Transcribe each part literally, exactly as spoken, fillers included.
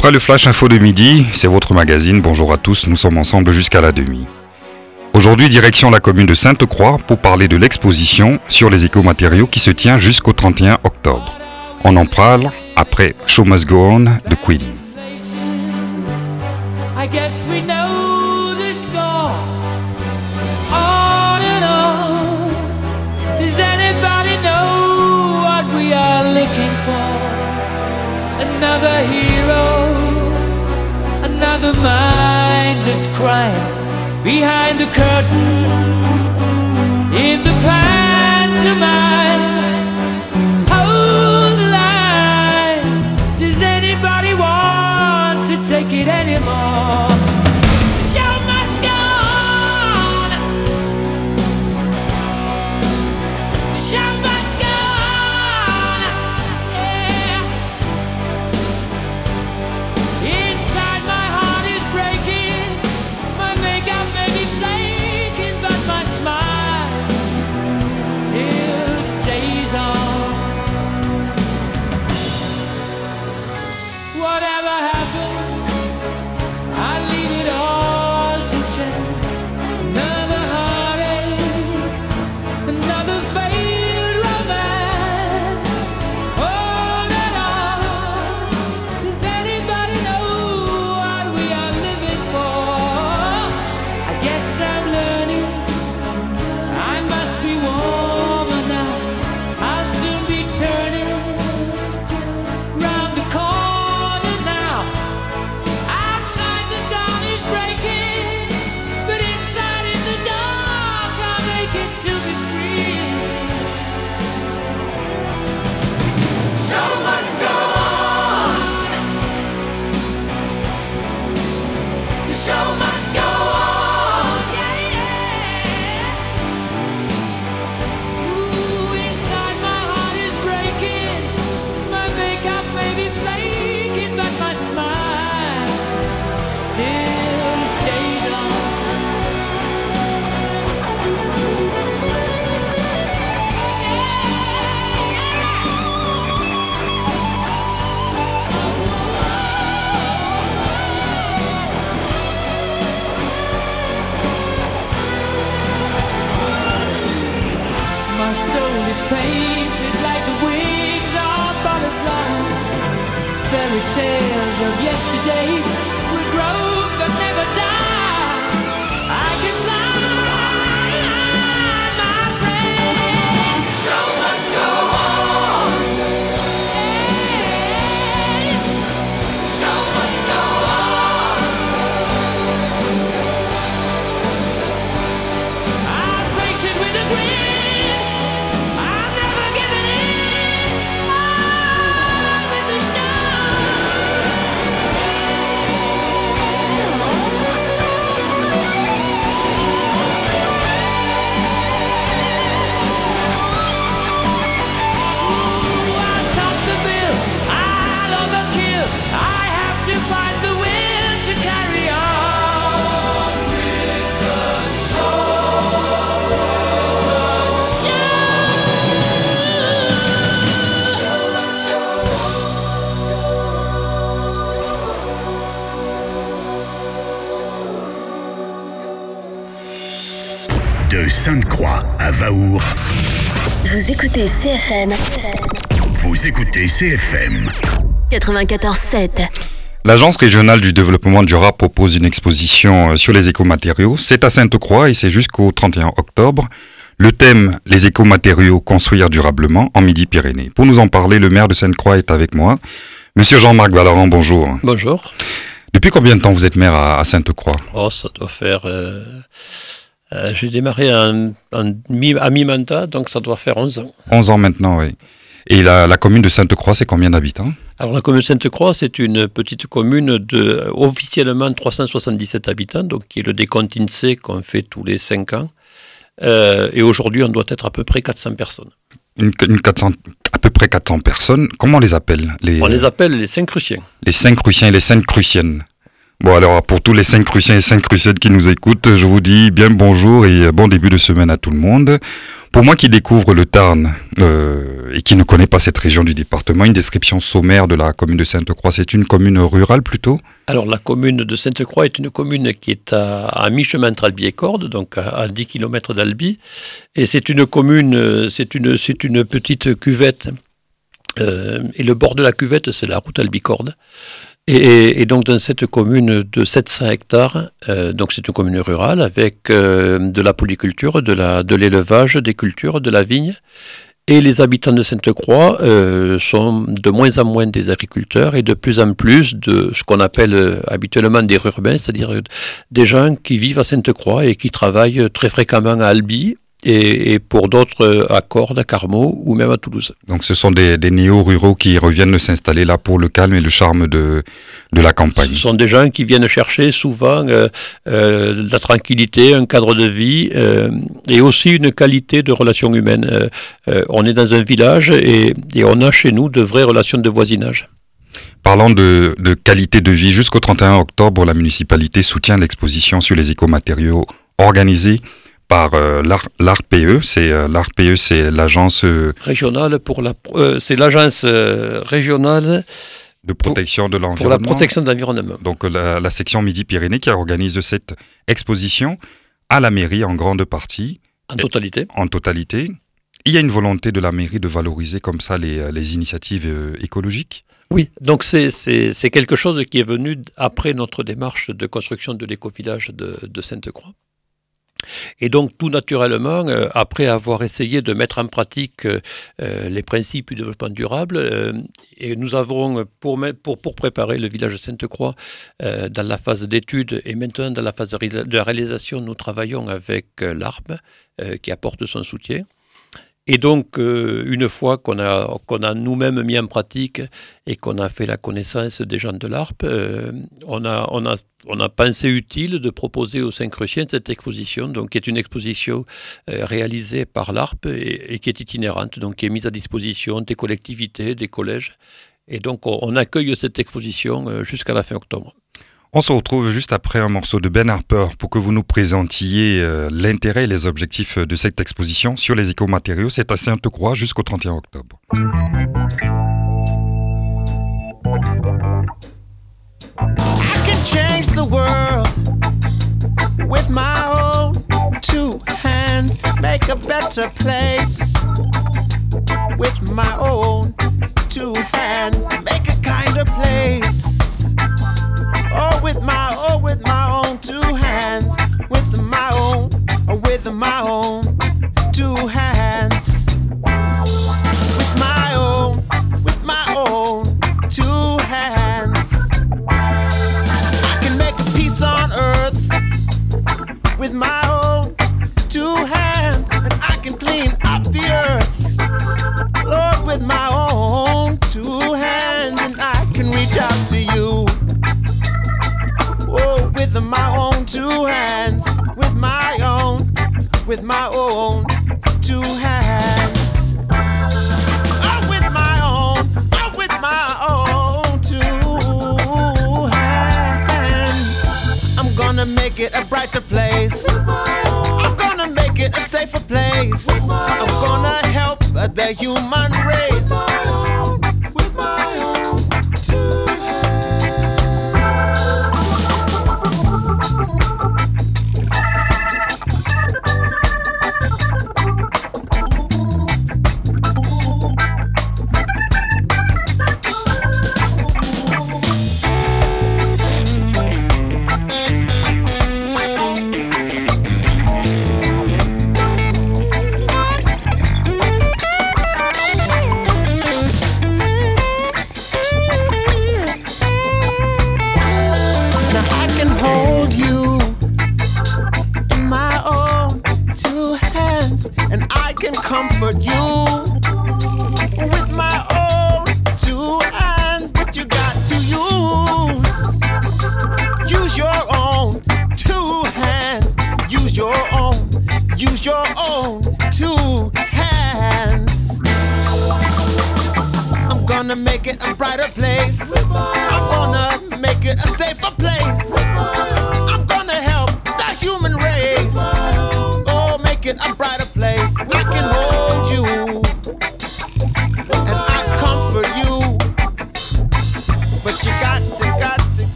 Après le Flash Info de midi, c'est votre magazine. Bonjour à tous, nous sommes ensemble jusqu'à la demi. Aujourd'hui, direction la commune de Sainte-Croix pour parler de l'exposition sur les écomatériaux qui se tient jusqu'au trente et un octobre. On en parle après Show Must Go On de Queen. I guess we know the score. On and on. Does anybody know what we are looking for? Another hero, another mindless crime behind the curtain in the pantomime. Hold the line. Does anybody want to take it anymore? The show must go on. The show must go on. Yeah. Inside my heart is breaking. My makeup may be flaking, but my smile still stays on. Whatever happens, I leave it all to chance. Another heartache, another failed romance. On and on. Does anybody know what we are living for? I guess I'm learning. I must be warmer now. I'll soon be turning round the corner now. Outside the dawn is breaking, but inside in the dark I'll make it to be free. Show must go on. The show must go on. Yeah, yeah. Ooh, inside my heart is breaking. My makeup may be flaking, but my smile still stays on. My soul is painted like the wings of butterflies. Fairy tales of yesterday will grow but never die. I can fly, my friend. The show must go on. Yeah. The show must go on. I'll face it with a grin. I'm never giving in. On with the show. Ooh, I'll top the bill. I'll overkill. I have to find the will to carry on with the show. Show must go De Sainte-Croix à Vaour, Vous écoutez C F M vous écoutez C F M. quatre-vingt-quatorze sept. L'Agence régionale du développement durable propose une exposition sur les écomatériaux. C'est à Sainte-Croix et c'est jusqu'au trente et un octobre. Le thème, les écomatériaux, construire durablement en Midi-Pyrénées. Pour nous en parler, le maire de Sainte-Croix est avec moi. Monsieur Jean-Marc Vallerand, bonjour. Bonjour. Depuis combien de temps vous êtes maire à, à Sainte-Croix? Oh, ça doit faire... Euh, euh, j'ai démarré en, en mi, à mi-mandat, donc ça doit faire onze ans. onze ans maintenant, oui. Et la, la commune de Sainte-Croix, c'est combien d'habitants? Alors la commune de Sainte-Croix, c'est une petite commune de officiellement trois cent soixante-dix-sept habitants, donc qui est le décompte INSEE qu'on fait tous les cinq ans. Euh, et aujourd'hui, on doit être à peu près quatre cents personnes. Une, une quatre cents, à peu près quatre cents personnes. Comment on les appelle les, On les appelle les Saint-Cruciens. Les Saint-Cruciens et les Sainte-Cruciennes. Bon alors pour tous les Saint-Cruciens et Saint-Cruciennes qui nous écoutent, je vous dis bien bonjour et bon début de semaine à tout le monde. Pour moi qui découvre le Tarn euh, et qui ne connaît pas cette région du département, une description sommaire de la commune de Sainte-Croix, c'est une commune rurale plutôt ? Alors la commune de Sainte-Croix est une commune qui est à, à mi-chemin entre Albi et Cordes, donc à, à dix kilomètres d'Albi. Et c'est une commune, c'est une, c'est une petite cuvette. Euh, et le bord de la cuvette, c'est la route Albi-Cordes. Et, et donc dans cette commune de sept cents hectares, euh, donc c'est une commune rurale avec euh, de la polyculture, de, la, de l'élevage, des cultures, de la vigne. Et les habitants de Sainte-Croix euh, sont de moins en moins des agriculteurs et de plus en plus de ce qu'on appelle euh, habituellement des rurbains, c'est-à-dire euh, des gens qui vivent à Sainte-Croix et qui travaillent très fréquemment à Albi. Et, et pour d'autres à Cordes, à Carmaux ou même à Toulouse. Donc ce sont des, des néo-ruraux qui reviennent s'installer là pour le calme et le charme de, de la campagne. Ce sont des gens qui viennent chercher souvent euh, euh, de la tranquillité, un cadre de vie euh, et aussi une qualité de relations humaines. Euh, euh, on est dans un village et, et on a chez nous de vraies relations de voisinage. Parlant de, de qualité de vie, jusqu'au trente et un octobre, la municipalité soutient l'exposition sur les écomatériaux organisée par euh, l'A R P E, c'est euh, l'A R P E, c'est l'agence euh, régionale pour la, euh, c'est l'agence euh, régionale de protection de l'environnement. Pour la protection de l'environnement. Donc la, la section Midi-Pyrénées qui organise cette exposition à la mairie en grande partie. En totalité. En totalité. Il y a une volonté de la mairie de valoriser comme ça les, les initiatives euh, écologiques. Oui, donc c'est, c'est, c'est quelque chose qui est venu après notre démarche de construction de l'éco-village de, de Sainte-Croix. Et donc tout naturellement, euh, après avoir essayé de mettre en pratique euh, les principes du développement durable, euh, et nous avons, pour, pour, pour préparer le village de Sainte-Croix euh, dans la phase d'études et maintenant dans la phase de réalisation, nous travaillons avec euh, l'A R P euh, qui apporte son soutien. Et donc, euh, une fois qu'on a, qu'on a nous-mêmes mis en pratique et qu'on a fait la connaissance des gens de l'A R P, euh, on, a, on, a, on a pensé utile de proposer aux Saint-Cruciens cette exposition, donc, qui est une exposition euh, réalisée par l'A R P et, et qui est itinérante, donc qui est mise à disposition des collectivités, des collèges. Et donc, on, on accueille cette exposition euh, jusqu'à la fin octobre. On se retrouve juste après un morceau de Ben Harper pour que vous nous présentiez euh, l'intérêt et les objectifs de cette exposition sur les écomatériaux. C'est à Sainte-Croix jusqu'au trente et un octobre. I can change the world with my own two hands, make a better place with my own two hands, make a kinder place. Oh, with my, oh, with my own two hands, with my own, oh, with my own two hands, with my own, with my own two hands. I can make a peace on earth with my own two hands, and I can clean up the earth, Lord, with my own two hands, and I can reach out to you. Oh, with my own two hands, with my own, with my own two hands. Oh, with my own, oh, with my own two hands. I'm gonna make it a brighter place. I'm gonna make it a safer place. I'm gonna help the human race. With my own two comfort you with my own two hands, but you got to use use your own two hands, use your own, use your own two hands. I'm gonna make it a brighter place. I'm gonna make it a safer place.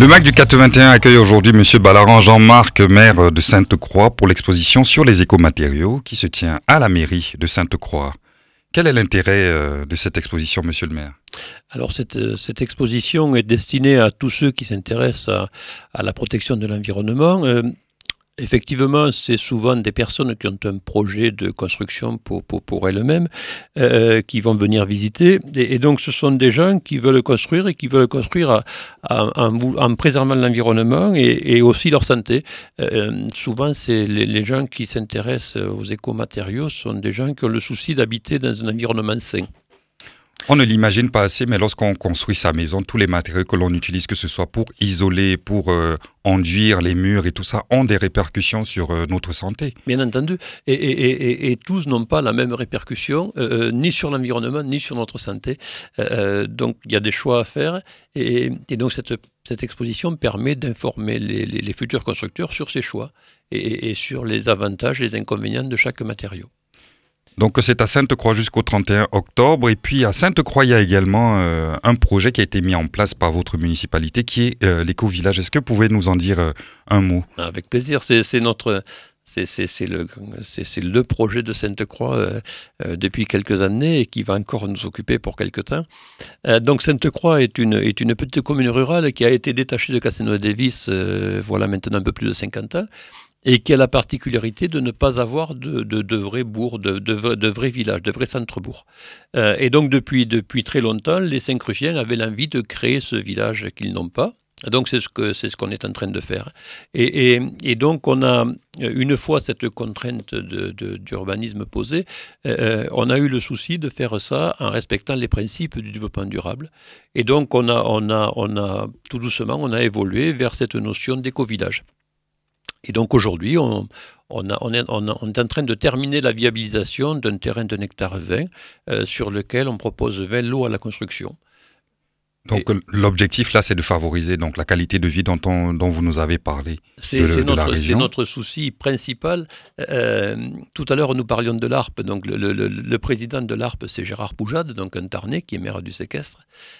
Le M A C du quatre-vingt-un accueille aujourd'hui Monsieur Ballaran Jean-Marc, maire de Sainte-Croix, pour l'exposition sur les écomatériaux qui se tient à la mairie de Sainte-Croix. Quel est l'intérêt euh, de cette exposition, Monsieur le maire ? Alors cette, cette exposition est destinée à tous ceux qui s'intéressent à, à la protection de l'environnement. Euh, Effectivement, c'est souvent des personnes qui ont un projet de construction pour, pour, pour elles-mêmes, euh, qui vont venir visiter. Et, et donc, ce sont des gens qui veulent construire et qui veulent construire à, à, en, en préservant l'environnement et, et aussi leur santé. Euh, souvent, c'est les, les gens qui s'intéressent aux écomatériaux sont des gens qui ont le souci d'habiter dans un environnement sain. On ne l'imagine pas assez, mais lorsqu'on construit sa maison, tous les matériaux que l'on utilise, que ce soit pour isoler, pour euh, enduire les murs et tout ça, ont des répercussions sur euh, notre santé. Bien entendu. Et, et, et, et tous n'ont pas la même répercussion, euh, ni sur l'environnement, ni sur notre santé. Euh, donc, il y a des choix à faire. Et, et donc, cette, cette exposition permet d'informer les, les, les futurs constructeurs sur ces choix et, et sur les avantages et les inconvénients de chaque matériau. Donc c'est à Sainte-Croix jusqu'au trente et un octobre. Et puis à Sainte-Croix, il y a également euh, un projet qui a été mis en place par votre municipalité qui est euh, l'éco-village. Est-ce que vous pouvez nous en dire euh, un mot ? Avec plaisir. C'est, c'est notre... C'est, c'est, c'est, le, c'est, c'est le projet de Sainte-Croix euh, euh, depuis quelques années et qui va encore nous occuper pour quelques temps. Euh, donc Sainte-Croix est une, est une petite commune rurale qui a été détachée de Castelnau-Lévis euh, voilà maintenant un peu plus de cinquante ans et qui a la particularité de ne pas avoir de, de, de vrais bourgs, de, de, de vrais villages, de vrais centres-bourgs. Euh, et donc depuis, depuis très longtemps, les Saint-Cruciens avaient l'envie de créer ce village qu'ils n'ont pas. Donc c'est ce, que, c'est ce qu'on est en train de faire. Et, et, et donc on a, une fois cette contrainte de, de, d'urbanisme posée, euh, on a eu le souci de faire ça en respectant les principes du développement durable. Et donc on a, on a, on a tout doucement, on a évolué vers cette notion d'éco-village. Et donc aujourd'hui, on, on, a, on, est, on, a, on est en train de terminer la viabilisation d'un terrain d'un hectare vingt euh, sur lequel on propose vingt lots à la construction. Donc et l'objectif là, c'est de favoriser donc la qualité de vie dont, on, dont vous nous avez parlé c'est, de, c'est de notre, la région. C'est notre souci principal. Euh, tout à l'heure, nous parlions de l'A R P. Donc le, le, le, le président de l'A R P, c'est Gérard Poujade, donc un Tarnais qui est maire du séquestre.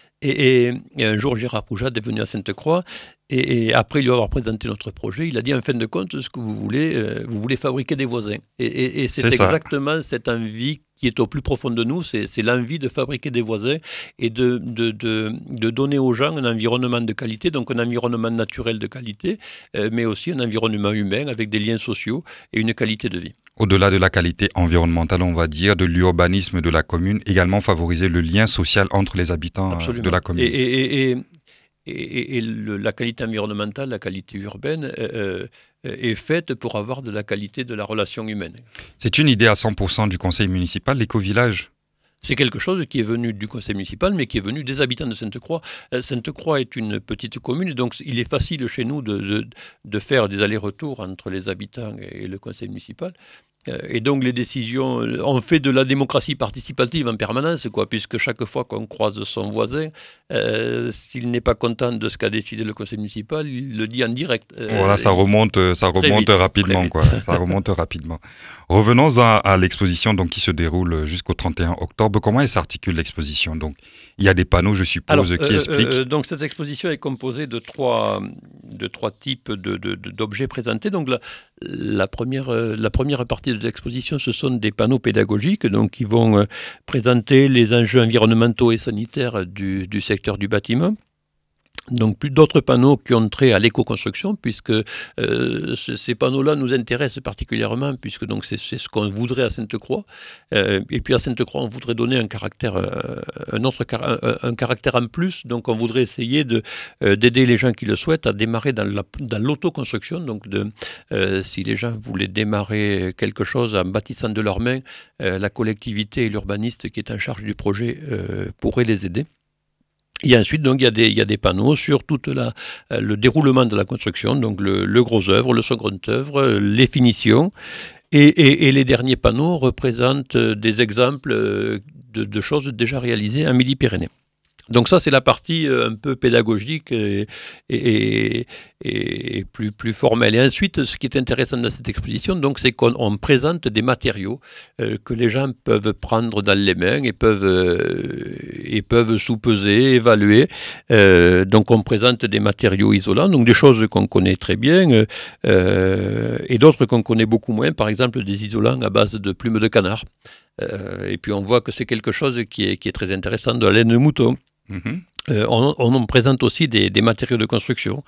Et, et, et un jour, Gérard Poujade est venu à Sainte-Croix et, et après lui avoir présenté notre projet, il a dit en fin de compte, ce que vous voulez, euh, vous voulez fabriquer des voisins. Et, et, et c'est, c'est exactement cette envie qui est au plus profond de nous, c'est, c'est l'envie de fabriquer des voisins et de, de, de, de donner aux gens un environnement de qualité, donc un environnement naturel de qualité, euh, mais aussi un environnement humain avec des liens sociaux et une qualité de vie. Au-delà de la qualité environnementale, on va dire, de l'urbanisme de la commune, également favoriser le lien social entre les habitants Absolument. De la commune. Et, et, et, et, et, et le, la qualité environnementale, la qualité urbaine euh, est faite pour avoir de la qualité de la relation humaine. C'est une idée à cent pour cent du conseil municipal, l'éco-village ? C'est quelque chose qui est venu du conseil municipal, mais qui est venu des habitants de Sainte-Croix. Sainte-Croix est une petite commune, donc il est facile chez nous de, de, de faire des allers-retours entre les habitants et le conseil municipal. Et donc les décisions, on fait de la démocratie participative en permanence, quoi, puisque chaque fois qu'on croise son voisin, euh, s'il n'est pas content de ce qu'a décidé le conseil municipal, il le dit en direct. Euh, voilà, ça remonte, ça remonte vite, rapidement, quoi. Ça remonte rapidement. Revenons à, à l'exposition donc qui se déroule jusqu'au trente et un octobre. Comment elle s'articule l'exposition ? Donc il y a des panneaux, je suppose, Alors, qui euh, expliquent. Euh, donc cette exposition est composée de trois, de trois types de, de, de, d'objets présentés. Donc la, la première, la première partie de l'exposition, ce sont des panneaux pédagogiques donc, qui vont euh, présenter les enjeux environnementaux et sanitaires du, du secteur du bâtiment. Donc, plus d'autres panneaux qui ont trait à l'éco-construction, puisque euh, c- ces panneaux-là nous intéressent particulièrement, puisque donc, c'est, c'est ce qu'on voudrait à Sainte-Croix. Euh, et puis à Sainte-Croix, on voudrait donner un caractère, euh, un, autre car- un, un caractère en plus. Donc, on voudrait essayer de, euh, d'aider les gens qui le souhaitent à démarrer dans, la, dans l'autoconstruction. Donc, de, euh, si les gens voulaient démarrer quelque chose en bâtissant de leurs mains, euh, la collectivité et l'urbaniste qui est en charge du projet euh, pourraient les aider. Et ensuite, donc, il y a des, il y a des panneaux sur tout la, euh, le déroulement de la construction, donc le, le gros œuvre, le second œuvre, les finitions. Et, et, et les derniers panneaux représentent des exemples de, de choses déjà réalisées en Midi-Pyrénées. Donc ça, c'est la partie euh, un peu pédagogique et, et, et, et plus, plus formelle. Et ensuite, ce qui est intéressant dans cette exposition, donc, c'est qu'on on présente des matériaux euh, que les gens peuvent prendre dans les mains et peuvent, euh, et peuvent sous-peser, évaluer. Euh, donc on présente des matériaux isolants, donc des choses qu'on connaît très bien euh, et d'autres qu'on connaît beaucoup moins, par exemple des isolants à base de plumes de canard. Euh, et puis on voit que c'est quelque chose qui est, qui est très intéressant, de la laine de mouton. Mmh. Euh, on, on présente aussi des, des matériaux de construction,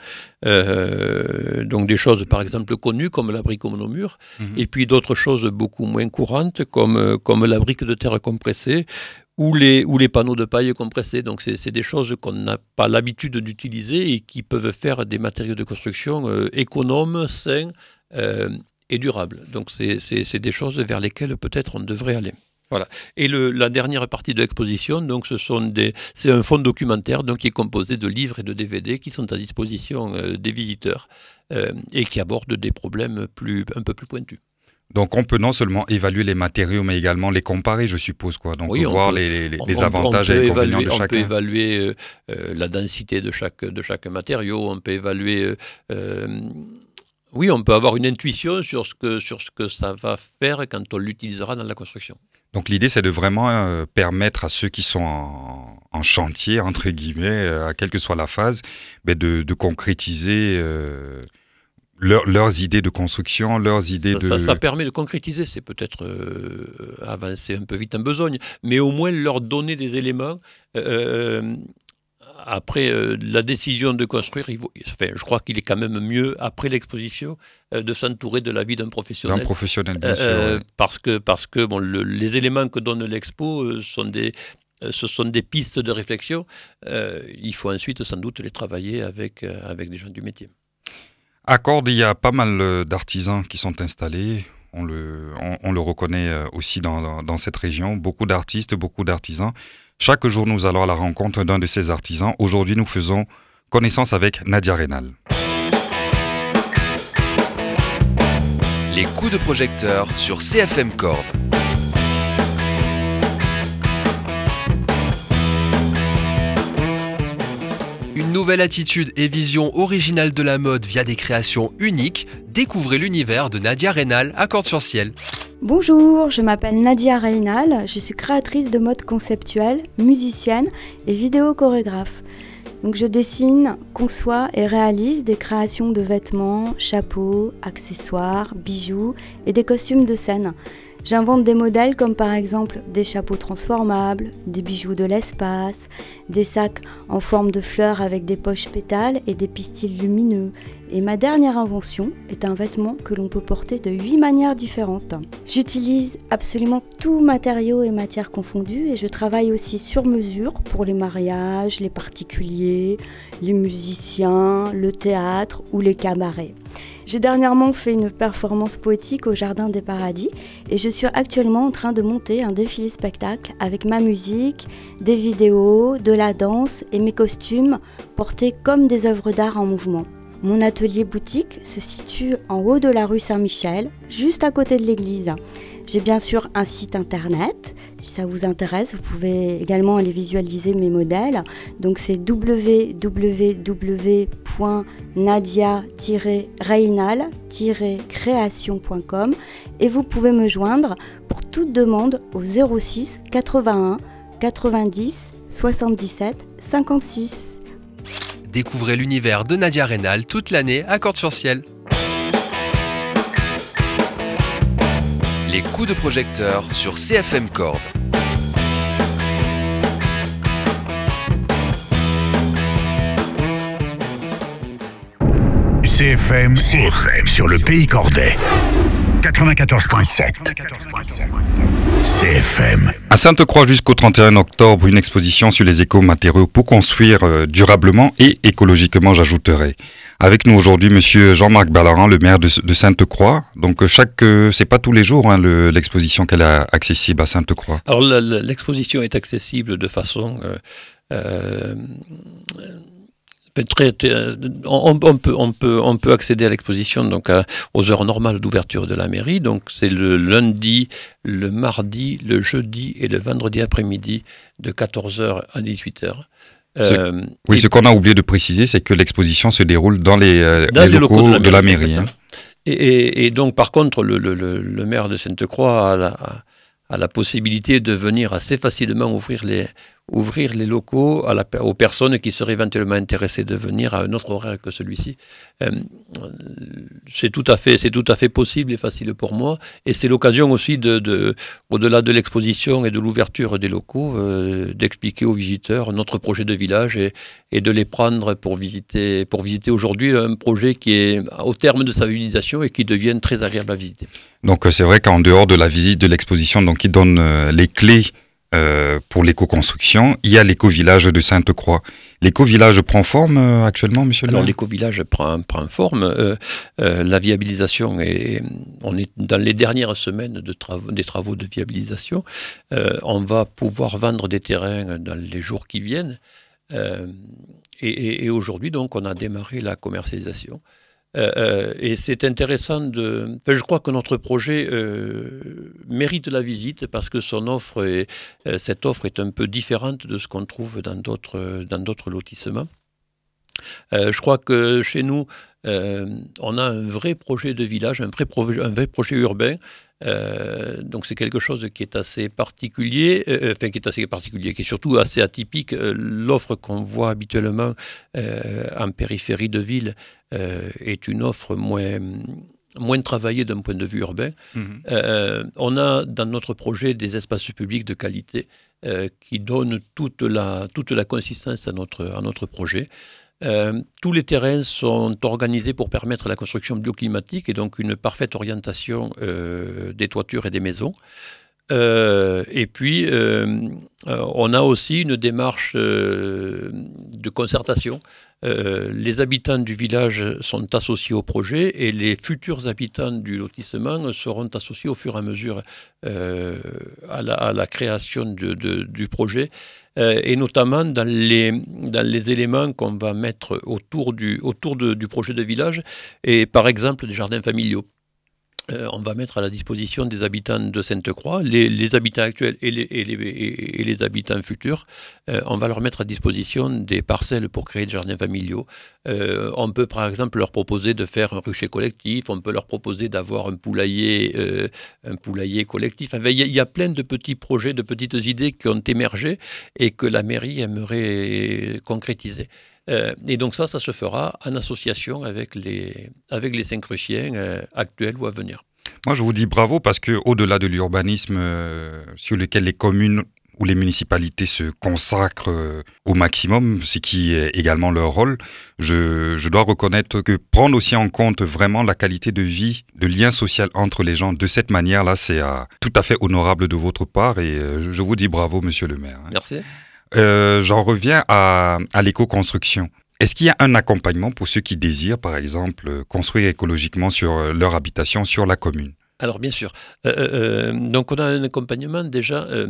euh, donc des choses par exemple connues comme la brique monomure, mmh. et puis d'autres choses beaucoup moins courantes comme, comme la brique de terre compressée ou les, ou les panneaux de paille compressés. Donc c'est, c'est des choses qu'on n'a pas l'habitude d'utiliser et qui peuvent faire des matériaux de construction euh, économes, sains euh, et durables. Donc c'est, c'est, c'est des choses vers lesquelles peut-être on devrait aller. Voilà. Et le, la dernière partie de l'exposition, donc, ce sont des, c'est un fonds documentaire donc, qui est composé de livres et de D V D qui sont à disposition euh, des visiteurs euh, et qui abordent des problèmes plus, un peu plus pointus. Donc on peut non seulement évaluer les matériaux, mais également les comparer, je suppose, quoi. Donc oui, voir peut, les, les, on, les avantages on et les inconvénients évaluer, de chacun. On peut évaluer euh, euh, la densité de chaque, de chaque matériau, on peut évaluer... Euh, euh, oui, on peut avoir une intuition sur ce que, sur ce que ça va faire quand on l'utilisera dans la construction. Donc l'idée, c'est de vraiment euh, permettre à ceux qui sont en, en chantier, entre guillemets, euh, à quelle que soit la phase, mais de, de concrétiser euh, leur, leurs idées de construction, leurs idées ça, de... Ça, ça permet de concrétiser, c'est peut-être euh, avancer un peu vite en besogne, mais au moins leur donner des éléments... Euh, Après euh, la décision de construire, il vaut, enfin, je crois qu'il est quand même mieux, après l'exposition, euh, de s'entourer de l'avis d'un professionnel. D'un professionnel, bien euh, sûr. Euh, ouais. Parce que, parce que bon, le, les éléments que donne l'expo euh, sont des, euh, ce sont des pistes de réflexion. Euh, il faut ensuite sans doute les travailler avec, euh, avec des gens du métier. À Cordes, il y a pas mal d'artisans qui sont installés. On le, on, on le reconnaît aussi dans, dans, dans cette région. Beaucoup d'artistes, beaucoup d'artisans. Chaque jour, nous allons à la rencontre d'un de ces artisans. Aujourd'hui, nous faisons connaissance avec Nadia Reynal. Les coups de projecteur sur C F M Cordes. Une nouvelle attitude et vision originale de la mode via des créations uniques. Découvrez l'univers de Nadia Reynal à Cordes-sur-Ciel. Bonjour, je m'appelle Nadia Reynal, je suis créatrice de mode conceptuelle, musicienne et vidéo-chorégraphe. Donc je dessine, conçois et réalise des créations de vêtements, chapeaux, accessoires, bijoux et des costumes de scène. J'invente des modèles comme par exemple des chapeaux transformables, des bijoux de l'espace, des sacs en forme de fleurs avec des poches pétales et des pistils lumineux. Et ma dernière invention est un vêtement que l'on peut porter de huit manières différentes. J'utilise absolument tout matériaux et matières confondues et je travaille aussi sur mesure pour les mariages, les particuliers, les musiciens, le théâtre ou les cabarets. J'ai dernièrement fait une performance poétique au Jardin des Paradis et je suis actuellement en train de monter un défilé spectacle avec ma musique, des vidéos, de la danse et mes costumes portés comme des œuvres d'art en mouvement. Mon atelier boutique se situe en haut de la rue Saint-Michel, juste à côté de l'église. J'ai bien sûr un site internet, si ça vous intéresse, vous pouvez également aller visualiser mes modèles. Donc c'est w w w point nadia tiret reynal tiret création point com et vous pouvez me joindre pour toute demande au zéro six quatre-vingt-un quatre-vingt-dix soixante-dix-sept cinquante-six. Découvrez l'univers de Nadia Reynal toute l'année à Cordes-sur-Ciel. Les coups de projecteur sur C F M Cordes. C F M, C F M sur le pays cordais. quatre-vingt-quatorze virgule sept. C F M. À Sainte-Croix jusqu'au trente et un octobre, une exposition sur les écomatériaux pour construire euh, durablement et écologiquement, j'ajouterai. Avec nous aujourd'hui, monsieur Jean-Marc Ballaran, le maire de, de Sainte-Croix. Donc chaque, euh, c'est pas tous les jours hein, le, l'exposition qu'elle est accessible à Sainte-Croix. Alors la, la, l'exposition est accessible de façon euh, euh, Très, très, on, on, peut, on, peut, on peut accéder à l'exposition donc à, aux heures normales d'ouverture de la mairie. Donc c'est le lundi, le mardi, le jeudi et le vendredi après-midi de quatorze heures à dix-huit heures. Euh, oui, ce qu'on a oublié de préciser, c'est que l'exposition se déroule dans les, euh, dans les, les locaux, locaux de la mairie. De la mairie hein. et, et, et donc par contre, le, le, le maire de Sainte-Croix a la, a, a la possibilité de venir assez facilement ouvrir les... ouvrir les locaux à la, aux personnes qui seraient éventuellement intéressées de venir à un autre horaire que celui-ci. Euh, c'est, tout à fait, c'est tout à fait possible et facile pour moi. Et c'est l'occasion aussi, de, de, au-delà de l'exposition et de l'ouverture des locaux, euh, d'expliquer aux visiteurs notre projet de village et, et de les prendre pour visiter, pour visiter aujourd'hui un projet qui est au terme de sa réalisation et qui devienne très agréable à visiter. Donc c'est vrai qu'en dehors de la visite de l'exposition, donc, qui donne euh, les clés Euh, pour l'éco-construction, il y a l'éco-village de Sainte-Croix. L'éco-village prend forme euh, actuellement, monsieur le maire ? Alors l'éco-village prend, prend forme. Euh, euh, la viabilisation, est, on est dans les dernières semaines de travaux, des travaux de viabilisation. Euh, on va pouvoir vendre des terrains dans les jours qui viennent. Euh, et, et, et aujourd'hui, donc, on a démarré la commercialisation. Euh, et c'est intéressant de... Enfin, je crois que notre projet euh, mérite la visite parce que son offre est, euh, cette offre est un peu différente de ce qu'on trouve dans d'autres, dans d'autres lotissements. Euh, je crois que chez nous, euh, on a un vrai projet de village, un vrai, pro- un vrai projet urbain. Euh, donc c'est quelque chose qui est assez particulier, euh, enfin qui est assez particulier, qui est surtout assez atypique. Euh, l'offre qu'on voit habituellement euh, en périphérie de ville euh, est une offre moins, moins travaillée d'un point de vue urbain. Mmh. Euh, on a dans notre projet des espaces publics de qualité euh, qui donnent toute la, toute la consistance à notre, à notre projet. Euh, tous les terrains sont organisés pour permettre la construction bioclimatique et donc une parfaite orientation euh, des toitures et des maisons. Euh, et puis, euh, euh, on a aussi une démarche euh, de concertation. Euh, les habitants du village sont associés au projet et les futurs habitants du lotissement seront associés au fur et à mesure euh, à, la, à la création de, de, du projet. Euh, et notamment dans les, dans les éléments qu'on va mettre autour, du, autour de, du projet de village, et par exemple des jardins familiaux. Euh, on va mettre à la disposition des habitants de Sainte-Croix, les, les habitants actuels et les, et les, et les habitants futurs, euh, on va leur mettre à disposition des parcelles pour créer des jardins familiaux. Euh, on peut par exemple leur proposer de faire un rucher collectif, on peut leur proposer d'avoir un poulailler, euh, un poulailler collectif. Enfin, il y, y a plein de petits projets, de petites idées qui ont émergé et que la mairie aimerait concrétiser. Euh, et donc ça, ça se fera en association avec les, avec les Saint-Cruciens euh, actuels ou à venir. Moi, je vous dis bravo parce qu'au-delà de l'urbanisme euh, sur lequel les communes ou les municipalités se consacrent euh, au maximum, ce qui est également leur rôle, je, je dois reconnaître que prendre aussi en compte vraiment la qualité de vie, de lien social entre les gens, de cette manière-là, c'est euh, tout à fait honorable de votre part et euh, je vous dis bravo, monsieur le maire. Merci. Euh, j'en reviens à, à l'éco-construction. Est-ce qu'il y a un accompagnement pour ceux qui désirent, par exemple, construire écologiquement sur leur habitation, sur la commune ? Alors, bien sûr. Euh, euh, donc, on a un accompagnement déjà euh,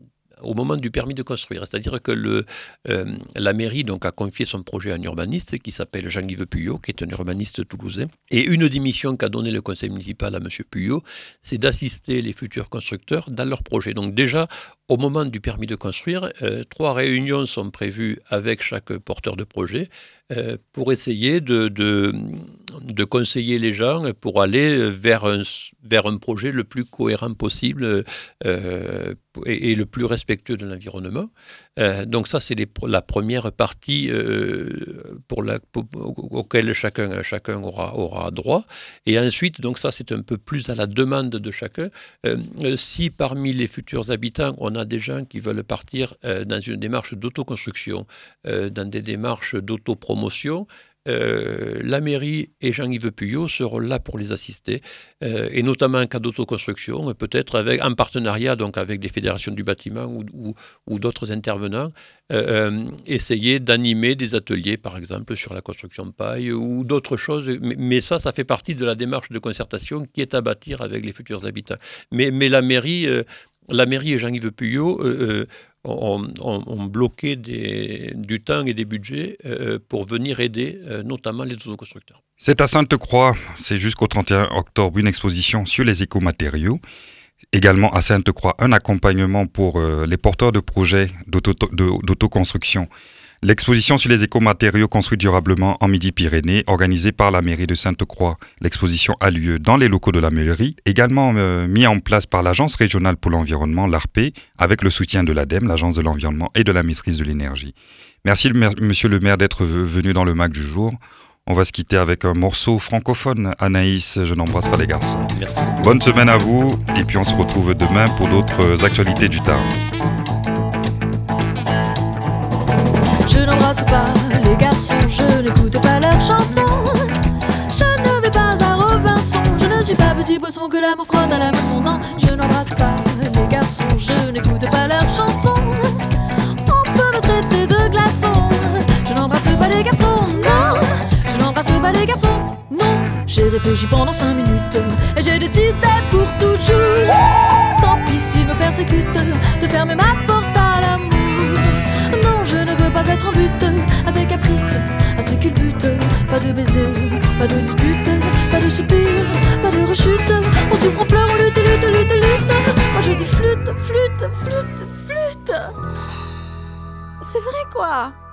au moment du permis de construire. C'est-à-dire que le, euh, la mairie donc, a confié son projet à un urbaniste qui s'appelle Jean-Yves Puyot, qui est un urbaniste toulousain. Et une des missions qu'a donné le conseil municipal à M. Puyot, c'est d'assister les futurs constructeurs dans leur projet. Donc, déjà, au moment du permis de construire, euh, trois réunions sont prévues avec chaque porteur de projet euh, pour essayer de, de, de conseiller les gens pour aller vers un, vers un projet le plus cohérent possible euh, et, et le plus respectueux de l'environnement. Euh, donc ça, c'est les, la première partie euh, pour la, pour, auquel chacun, chacun aura, aura droit. Et ensuite, donc ça, c'est un peu plus à la demande de chacun. Euh, si parmi les futurs habitants, on a des gens qui veulent partir euh, dans une démarche d'autoconstruction, euh, dans des démarches d'autopromotion, Euh, la mairie et Jean-Yves Puyot seront là pour les assister, euh, et notamment en cas d'autoconstruction, peut-être avec, en partenariat donc avec des fédérations du bâtiment ou, ou, ou d'autres intervenants, euh, euh, essayer d'animer des ateliers, par exemple, sur la construction de paille ou d'autres choses. Mais, mais ça, ça fait partie de la démarche de concertation qui est à bâtir avec les futurs habitants. Mais, mais la mairie... Euh, La mairie et Jean-Yves Puyot euh, ont, ont- ont bloqué des- du temps et des budgets euh, pour venir aider euh, notamment les autoconstructeurs. C'est à Sainte-Croix, c'est jusqu'au trente et un octobre, une exposition sur les écomatériaux. Également à Sainte-Croix, un accompagnement pour euh, les porteurs de projets d'auto- de- d'autoconstruction. L'exposition sur les écomatériaux construits durablement en Midi-Pyrénées, organisée par la mairie de Sainte-Croix. L'exposition a lieu dans les locaux de la mairie, également euh, mis en place par l'Agence régionale pour l'environnement, l'A R P E, avec le soutien de l'A D E M, l'Agence de l'environnement et de la maîtrise de l'énergie. Merci le maire- monsieur le maire d'être v- venu dans le M A C du jour. On va se quitter avec un morceau francophone. Anaïs, je n'embrasse pas les garçons. Merci. Bonne semaine à vous et puis on se retrouve demain pour d'autres actualités du Tarn. Je n'embrasse pas les garçons, je n'écoute pas leurs chansons. Je ne vais pas à Robinson, je ne suis pas petit poisson que l'amour frotte à la maison. Non, je n'embrasse pas les garçons, je n'écoute pas leurs chansons. On peut me traiter de glaçon. Je n'embrasse pas les garçons, non. Je n'embrasse pas les garçons, non. J'ai réfléchi pendant cinq minutes et j'ai décidé pour toujours. Tant pis s'ils me persécutent, de fermer ma porte à l'amour. Non, je ne veux pas être en butte à ces caprices, à ces culbutes. Pas de baisers, pas de disputes, pas de soupirs, pas de rechute. On souffre, on pleure, on lutte, lutte, lutte, lutte. Moi je dis flûte, flûte, flûte, flûte. C'est vrai quoi.